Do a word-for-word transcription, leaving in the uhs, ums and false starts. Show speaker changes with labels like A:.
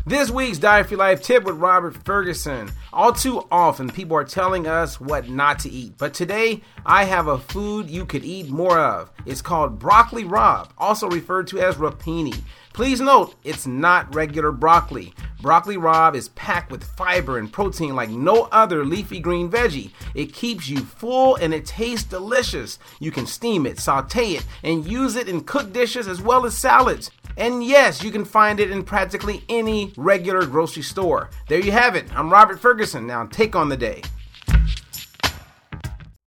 A: This week's Diet for Life tip with Robert Ferguson. All too often, people are telling us what not to eat. But today, I have a food you could eat more of. It's called broccoli rabe, also referred to as rapini. Please note, it's not regular broccoli. Broccoli rabe is packed with fiber and protein like no other leafy green veggie. It keeps you full and it tastes delicious. You can steam it, saute it, and use it in cooked dishes as well as salads. And yes, you can find it in practically any regular grocery store. There you have it. I'm Robert Ferguson. Now take on the day.